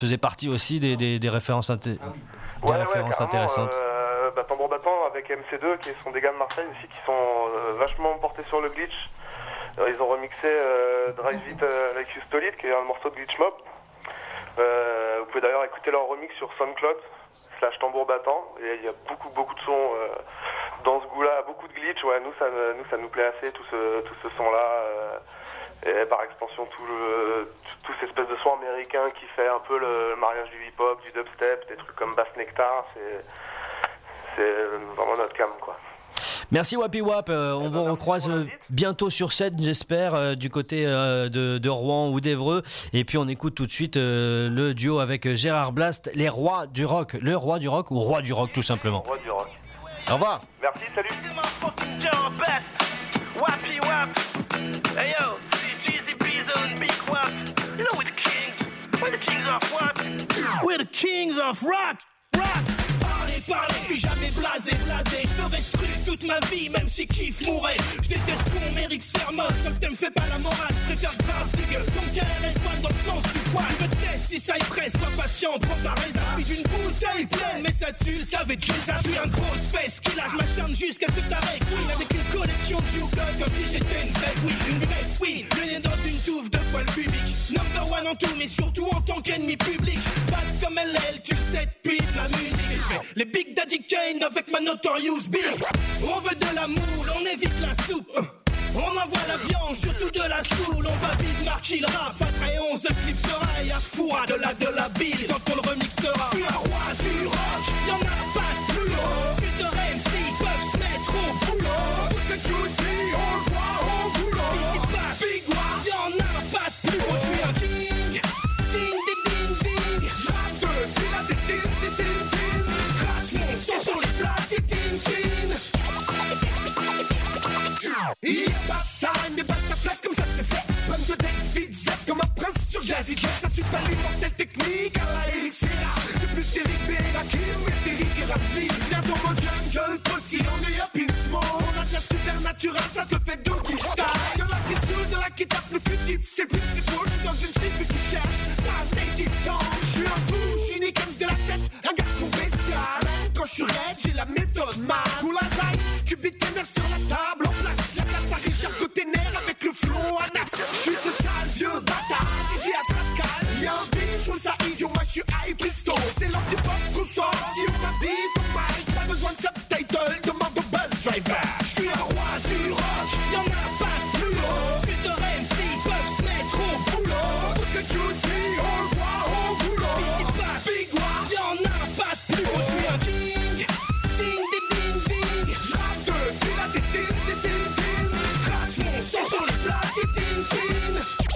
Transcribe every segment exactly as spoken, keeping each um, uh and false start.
faisait partie aussi des, des, des références, inté- ah oui. des ouais, références ouais, intéressantes. Euh, bah, Tambour Battant avec M C deux, qui sont des gars de Marseille aussi, qui sont euh, vachement portés sur le glitch. Alors, ils ont remixé euh, Drive It euh, Like You Stole It, qui est un morceau de Glitch Mob. Euh, vous pouvez d'ailleurs écouter leur remix sur SoundCloud slash Tambour Battant. Et il y a beaucoup beaucoup de sons euh, dans ce goût-là, beaucoup de glitch. Ouais, nous ça nous ça nous plaît assez, tout ce tout ce son-là. Euh, et par extension tout le tout, tout cette espèce de son américain qui fait un peu le, le mariage du hip-hop, du dubstep, des trucs comme Bass Nectar. C'est c'est vraiment notre cam, quoi. Merci Wapi Wap, euh, on vous recroise euh, bientôt sur scène, j'espère, euh, du côté euh, de, de Rouen ou d'Évreux. Et puis on écoute tout de suite euh, le duo avec Gérard Blast, les rois du rock. Le roi du rock ou roi du rock tout simplement. Roi du rock. Au revoir. Merci, salut. Wapi Wap. Hey yo, c'est Jeezy Beezo and Big Wap. You know we're the kings. We're the kings of what? We're the kings of rock. Rock. Parler, parler, puis jamais blasé, blasé. Je ferais ce truc toute ma vie, même si kiff mourait. Je déteste qu'on Eric Sermon, sauf que me fait pas la morale. Je préfère grave dégueu, sans qu'elle reste pas dans le sens du poil. Je me teste si ça y presse, sois patient, prends ta raison. Puis une bouteille pleine, mais ça tu le savais déjà. Je suis un gros space killer, je m'acharne jusqu'à ce que t'arrêtes. Queen avec une collection de yoga, comme si j'étais une vraie queen. Une vraie queen, le nez dans une touffe de poils pubiques. Number one en tout, mais surtout en tant qu'ennemi public. Pas comme L L, tu le sais depuis ma musique. Les Big Daddy Kane avec ma Notorious Big. On veut de la moule, on évite la soupe. On envoie la viande, surtout de la soule. On va Bismarck, il rap. Après onze clips sera et à fourra de la de la bille quand on le remixera. Je suis un roi du rock, y'en a pas de plus haut. Tu serais M C, ils peuvent se mettre au boulot. Tout ce que tu sais, on le voit au boulot. Ici passe Big War, y'en a pas de plus haut. Je suis un king, ding ding ding ding. J'rappe depuis la ding ding ding ding. Scratch mon son sur les plates, ding ding. Il passe ça, mais passe ta place comme ça c'est fait. Bonne de Dex, vite zep comme un prince sur Jazzy Jeff. Ça suit pas l'immortelle technique à la Eric Serra. C'est plus Eric Berra qui met Eric et Ramsey. Viens dans mon jungle, aussi on est up in small. On a de la supernatural, ça te fait doggy style. Y'en a qui saoulent, y'en a qui tapent le Q-tip. C'est plus c'est beau, j'suis dans une tribu qui cherche sa native tongue. J'suis un fou, j'suis Nickens de la tête, un garçon spécial. Quand j'suis raide, j'ai la méthode man. Pour la Zeiss, cubitaire sur la table, en place. La place à Richard côté nerf avec le flow à Nas. J'suis ce sale vieux bâtard, easy as Pascal. Y'a un beat, j'trouve ça idiot, moi j'suis high pisto. C'est l'antipop qu'on sort, si on m'habite au mic. Pas besoin de subtitle, demande au buzz driver. J'suis un roi du rock, y'en a pas de plus haut. Tu serais M C, ils peuvent se mettre au boulot. Tout ce que tu sais, on le voit au boulot. Ici passe Big War, y'en a pas de plus haut. J'suis un king, ding ding ding ding. J'rappe depuis la ding ding ding ding. Scratch mon son sur les plates, ding ding.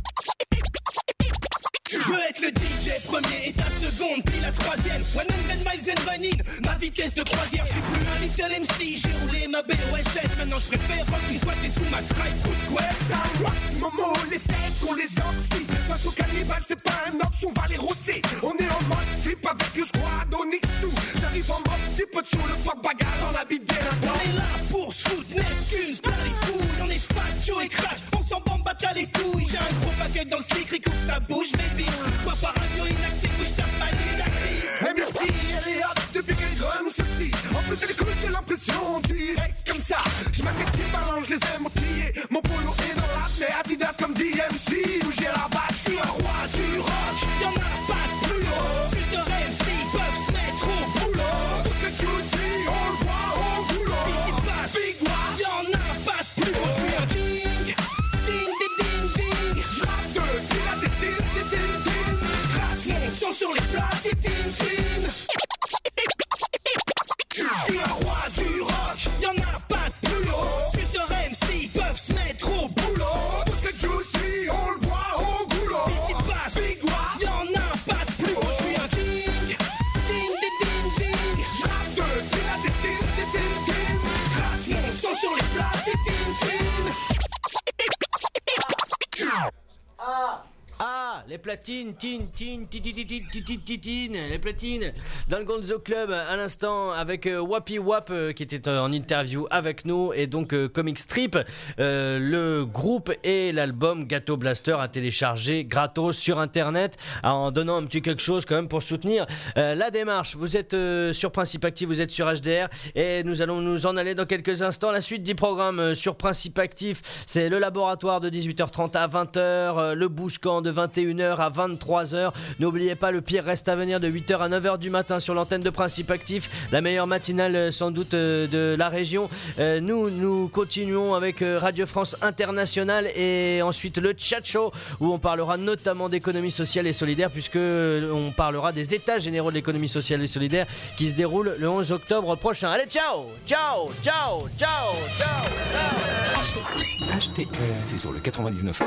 Je veux être le D J premier et ta seconde, puis la troisième. one hundred miles and running, ma vitesse de croisière. Je suis plus un little M C, j'ai roulé ma B O S S. Maintenant je préfère rock qui soit t'es sous ma tribe. Good quest. Ça rocks, Momo, les fêtes, on les oxy. Face au cannibale, c'est pas un ox, on va les rosser. On est en mode flip avec le squad, on X tout. J'arrive en mode petit peu sur le pop bagarre dans la bite délinquant. On est là pour se foutre, Neptune, pas les fouilles. On est fat, Joe et crash, on s'en bombe, bat à les couilles. J'ai un gros paquet dans le slick, recouvre ta bouche, baby. Sois pas radio inactif, bouge ta palette, la crise. M C, elle est hot depuis qu'elle gromme ceci. En plus elle écoute, j'ai l'impression direct comme ça. Je magnétise, balance, je les aime outillés. Mon polo est dans l'as, mais Adidas comme D M C. Où j'ai la basse, je suis un roi du rock. Y'en a pas de plus haut. Tu serais M C, ils peuvent se mettre au boulot. Tout ce que tu sais, on le voit au boulot. Ici passe Big War, y'en a pas de plus haut. Je suis un king, ding ding ding ding. j'rappe depuis la ding ding ding ding ding. Scratch mon son sur les plates, ding ding. Je suis un roi du rock, y'en a pas de plus haut. Tu serais M C, ils peuvent se mettre au boulot. Tout ce que tu sais, on le voit au platines, tine, tine, tine, tine, tine, tine, tine, tine, les platines dans le Gonzo Club à l'instant avec euh, Wappy Wap euh, qui était euh, en interview avec nous et donc euh, Comic Strip, euh, le groupe et l'album Gâteau Blaster à télécharger gratos sur internet en donnant un petit quelque chose quand même pour soutenir euh, la démarche. Vous êtes euh, sur Principe Actif, vous êtes sur H D R et nous allons nous en aller dans quelques instants. La suite du programme euh, sur Principe Actif, c'est le laboratoire de dix-huit heures trente à vingt heures, euh, le Bouscan de vingt et une heures à vingt-trois heures. N'oubliez pas, le pire reste à venir de huit heures à neuf heures du matin sur l'antenne de Principe Actif, la meilleure matinale euh, sans doute euh, de la région. Euh, nous, nous continuons avec euh, Radio France Internationale et ensuite le Chat Show où on parlera notamment d'économie sociale et solidaire puisque euh, on parlera des états généraux de l'économie sociale et solidaire qui se déroulent le onze octobre prochain. Allez, ciao, ciao, ciao, ciao, ciao, ciao. H T R, c'est sur le quatre-vingt-dix-neuf.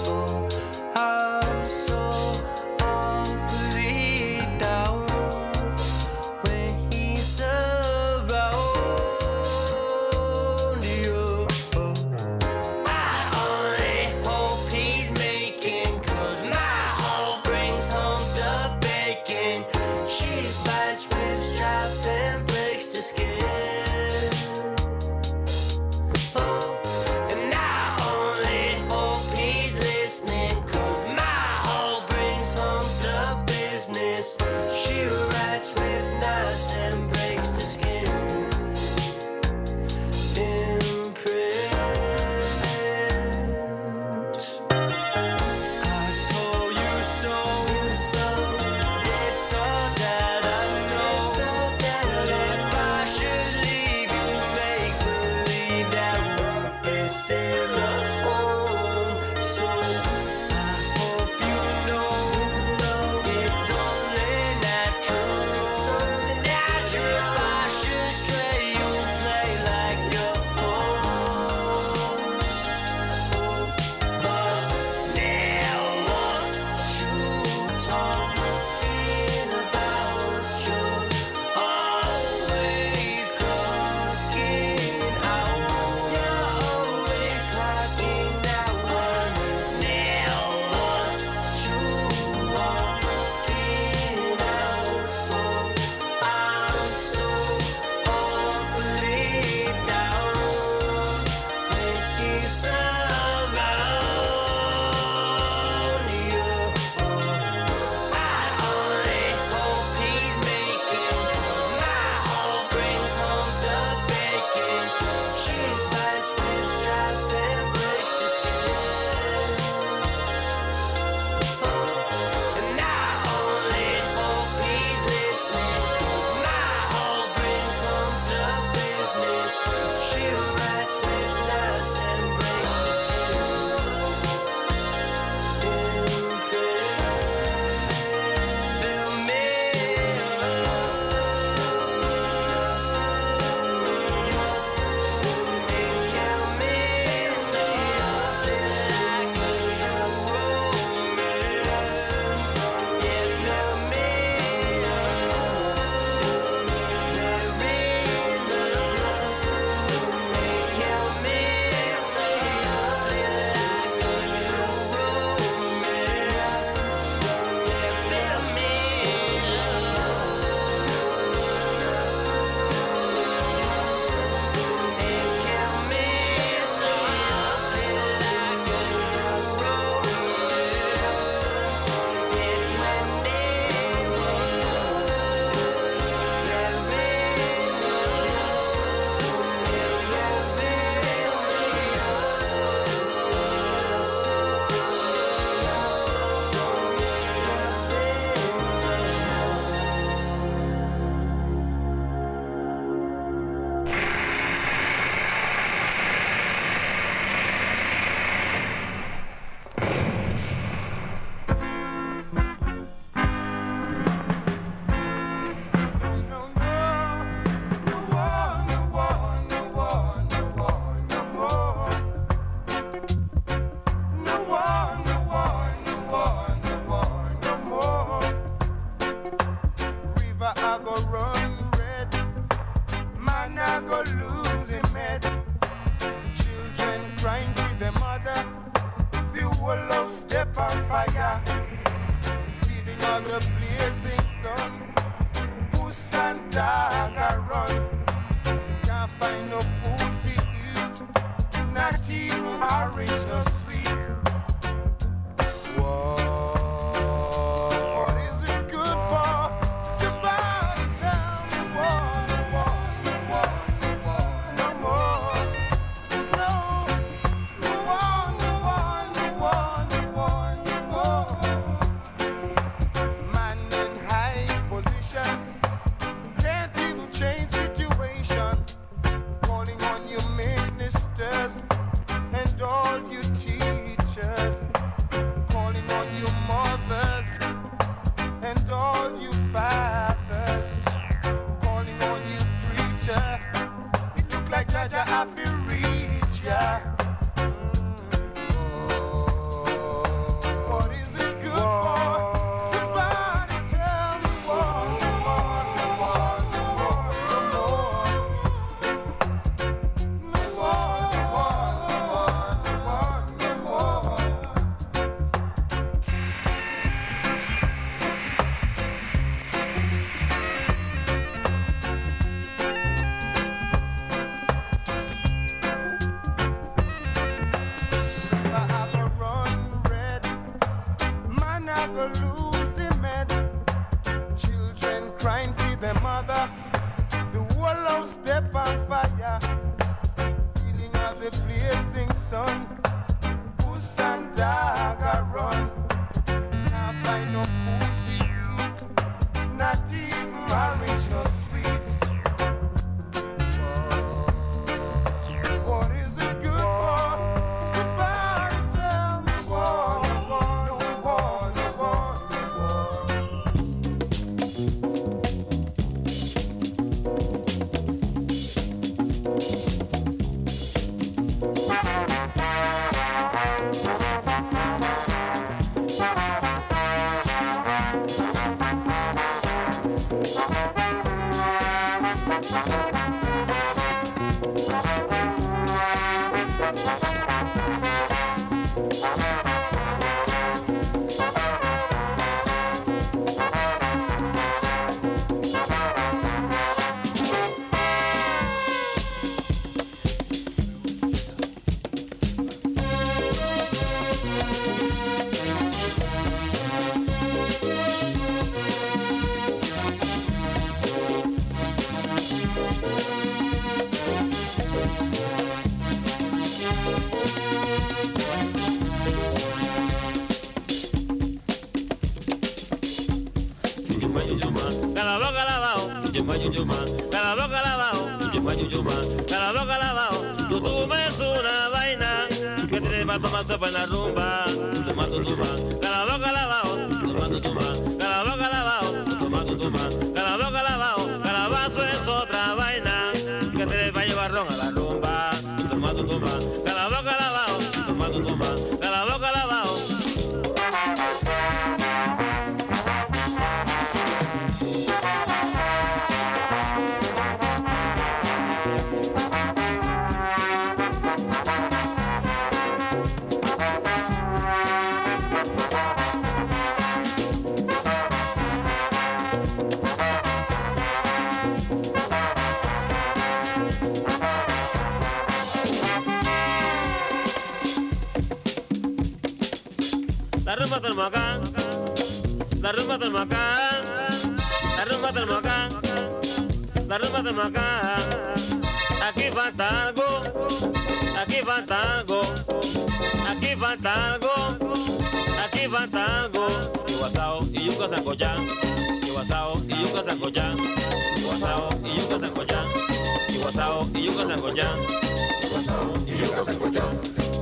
So awfully down. step on fire, feeding on the blazing sun. Puss and dog a run, can't find no food to eat, not even marriage no sweet. Whoa. And all you teachers, calling on you mothers, and all you fathers, calling on you preacher. It look like Jaja I feel reach ya. What is it good for? Somebody tell me what, what, what, what, mother, the whole house step on fire, feeling of the blazing sun. Puss and dog a run, can't find no food to eat, not even marriage no sweet. What is it good for? Somebody tell me what, what, what, what, toma sopa en la rumba, tomando tumba, cada boca lavao, tomando tumba, cada boca lavao, tomando tumba, cada boca lavao, calabazo es otra vaina, que te va a llevar ron a la rumba, tomando tumba, cada boca lavao, tomando tumba, cada boca lavao. La rumba del Macán, la rumba del Macán, la rumba del Macán, la rumba del Macán. Aquí falta algo, aquí falta algo, aquí falta algo, aquí falta algo. Guasao y yuca sancochán, guasao y yuca sancochán, guasao y yuca sancochán, guasao y yuca sancochán, guasao y yuca sancochán.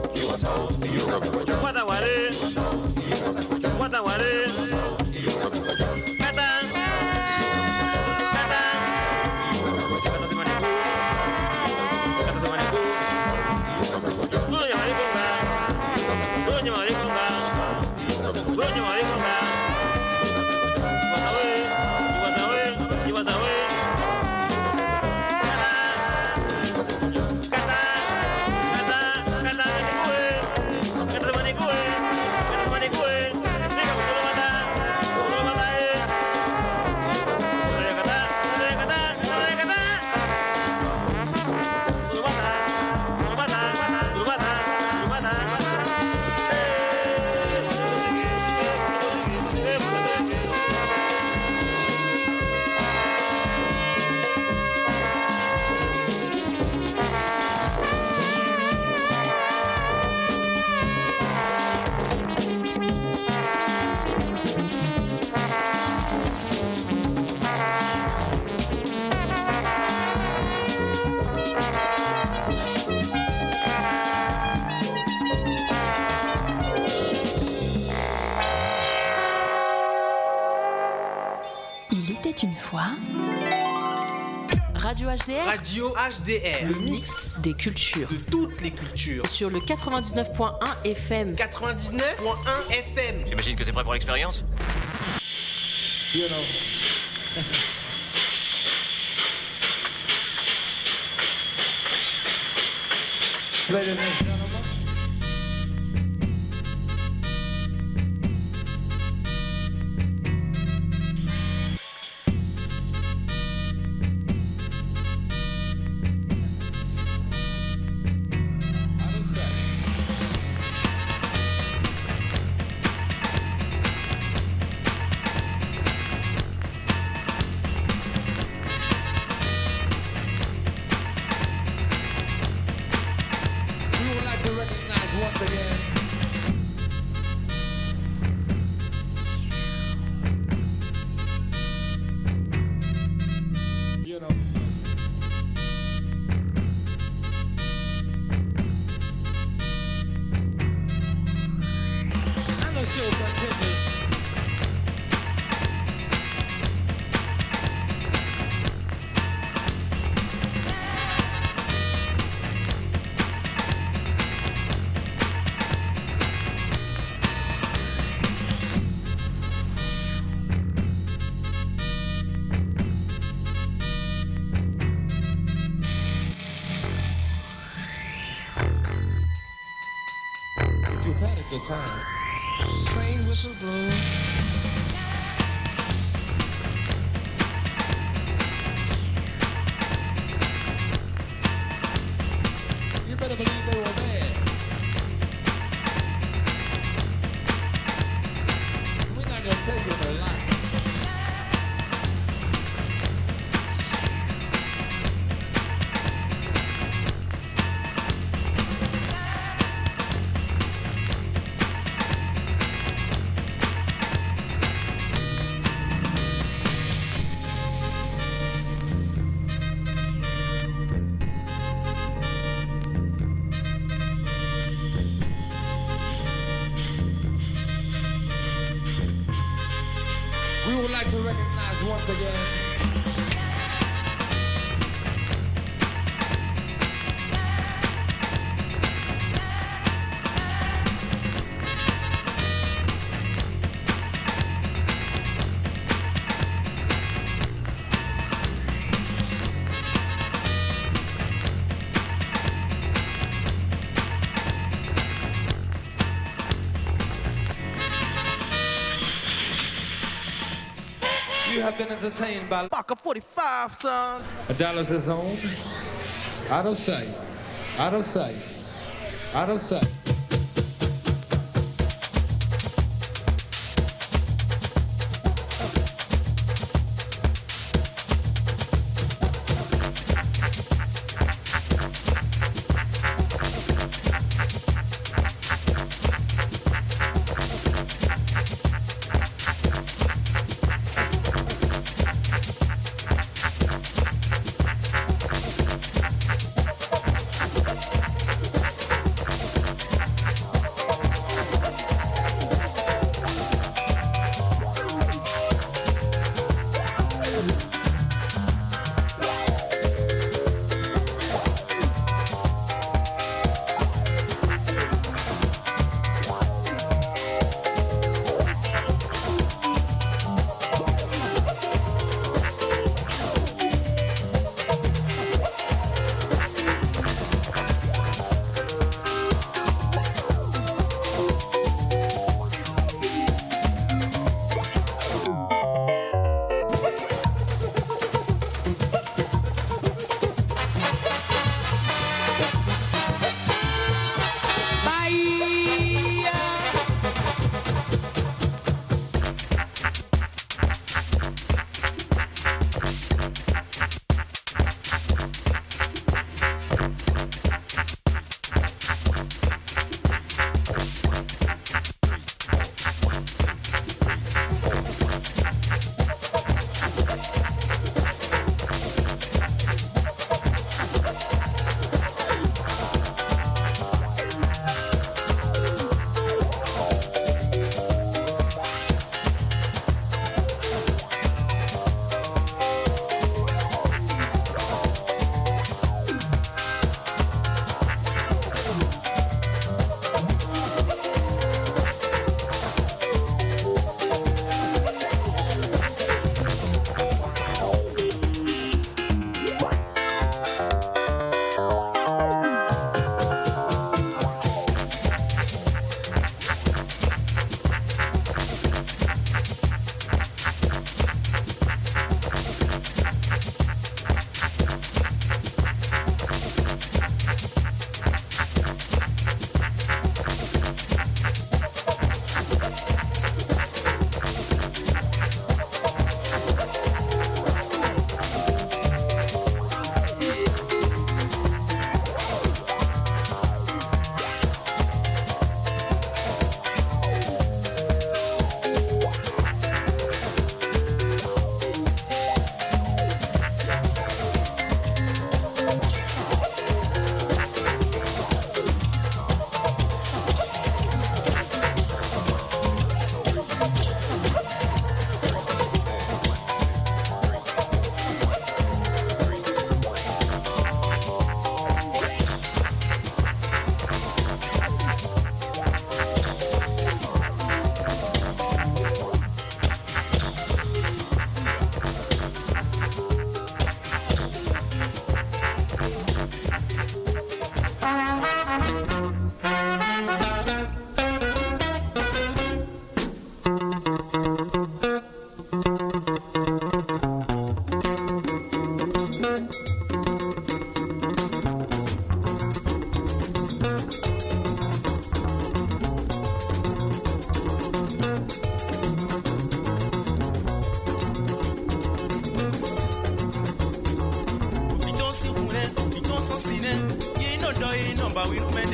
Guataguaré, Guataguaré, Catán, Catán, Catán de Manicú, Doña Mariconga, Doña Mariconga, Doña Mariconga, Guatagué, Guatagué, Guatagué, Catán, Catán, Catán de Manicú. était une fois... Radio H D R. Radio H D R. Le mix des cultures. De toutes les cultures. Sur le quatre-vingt-dix-neuf point un F M. quatre-vingt-dix-neuf point un F M. J'imagine que t'es prêt pour l'expérience. You know. Ladies and gentlemen. Good time. Train whistle blow. You better believe they were there. We're not gonna tell you no lie. We would like to recognize once again you have been entertained by Buck forty-five, son. a Dallas is on. Out of sight. Out of sight. Out of sight.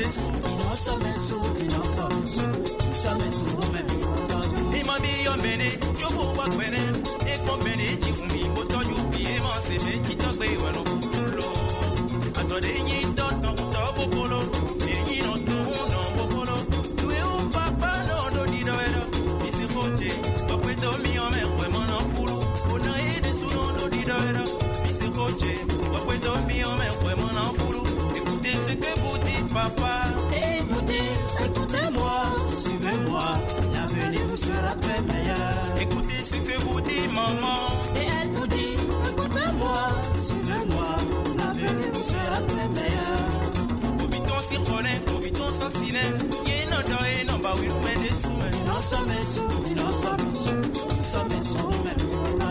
des sous. Non, ça m'est sous, non, ça m'est sous, ça m'est sous, même. Il m'a dit, yo, mene, yo, pour voir, mene, et pour mene, qui vous mis, pour toi, you, puis, et moi, c'est mene, qui t'a payé, ouais, non, pour l'eau. À son dernier, t'as, t'as, t'as, pour polo, et y, non, non, non, pour polo. Tu es où, papa, non, non, dis, non, non, il s'est fauté, pas près de mi, en mer, ouais, mon enfoulou, on a aidé sous, non, non, dis, non, non, il s'est fauté, pas près de mi, en mer, ouais, mon enfoulou. Écoutez ce que vous dites, papa. Et vous dites, écoutez-moi, suivez-moi, l'avenir vous sera très meilleur. Écoutez ce que vous dites, maman. Et elle vous dit, écoutez-moi, suivez-moi, l'avenir vous sera très meilleur. Oviton si connaît, oviton sans ciné. Yé non do et non ba oui nous mène des sous. Non sommes sous, non sommes sous, sommes sous même.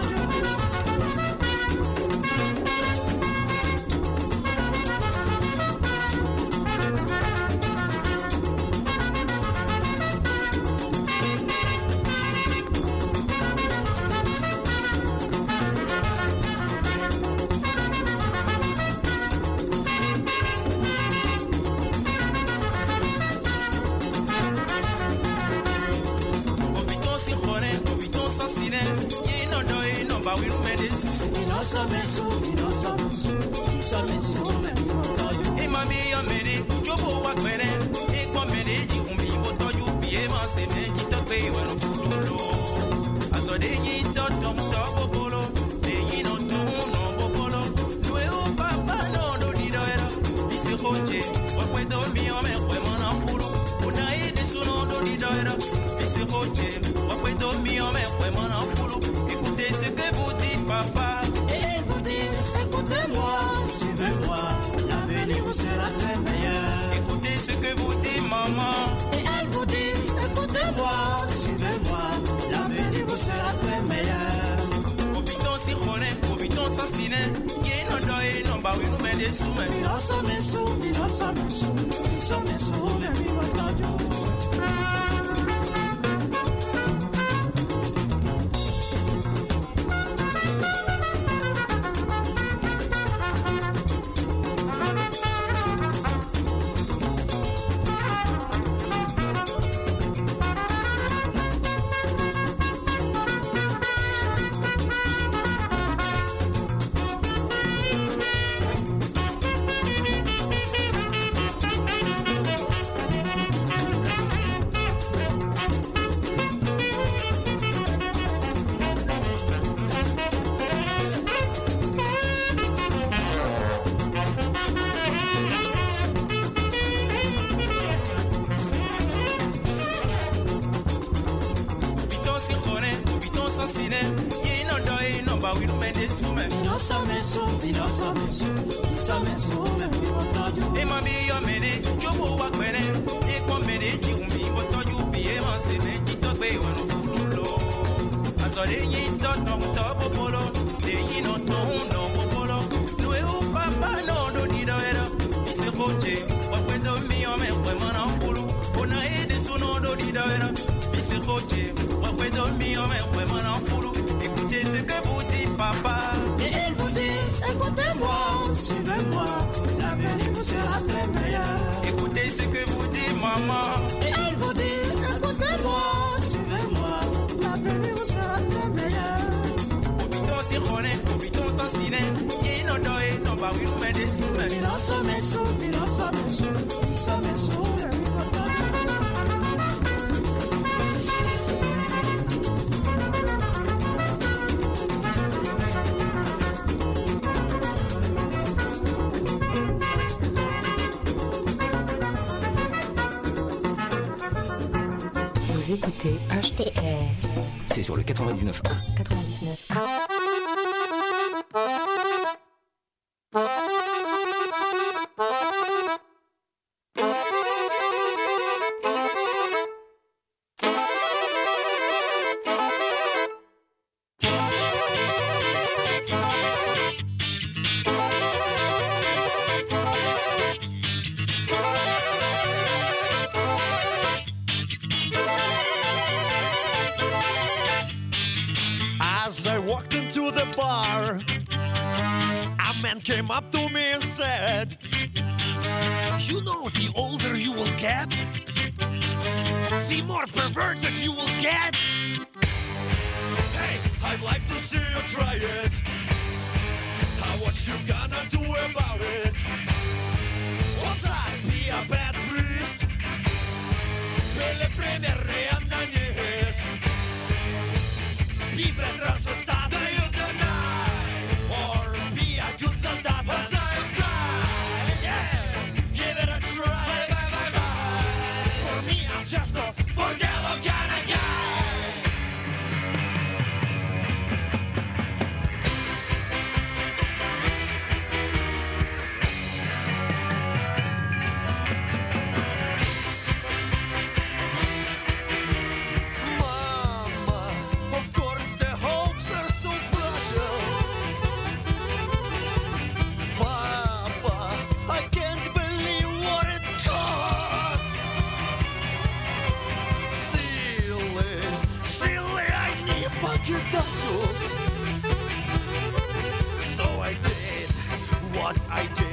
Écoutez ce que vous dites, papa. Et elle vous dit, écoutez-moi, suivez-moi, l'avenir vous sera très meilleur. Écoutez ce que vous dites, maman. Et elle vous dit, écoutez-moi, suivez-moi, l'avenir vous sera très meilleur. Oviton si connaît, oviton sans ciné. Yé non do et non ba oui nous mène des sous. Non sommes sous, non sommes sous, nous sommes sous, mais oui, entendu. Écoutez ce que vous dites, papa. Et elle vous dit, écoutez-moi, suivez-moi, l'avenir vous sera très meilleur. Écoutez ce que vous dites, maman. Et elle vous dit, écoutez-moi, suivez-moi, l'avenir vous sera très meilleur. Oviton si connaît, oviton sans ciné. Yé non do et non ba oui nous mène des sous. Non sommes sous, non sommes sous, nous sommes sous, mais oui, entendu. Vous écoutez H T R. C'est sur le quatre-vingt-dix-neuf point un. quatre-vingt-dix-neuf. As I walked into the bar, a man came up to me and said, You know, the older you will get, the more perverted you will get. Hey, I'd like to see you try it. How what you gonna do about it? What's I be a bad priest? Pelle premere ananjest. Be a transvestata, you deny. Or be a good soldat. Just a bordello kind of guy. Mama, of course the hopes are so fragile. Papa, I can't believe what it costs. So I did what I did.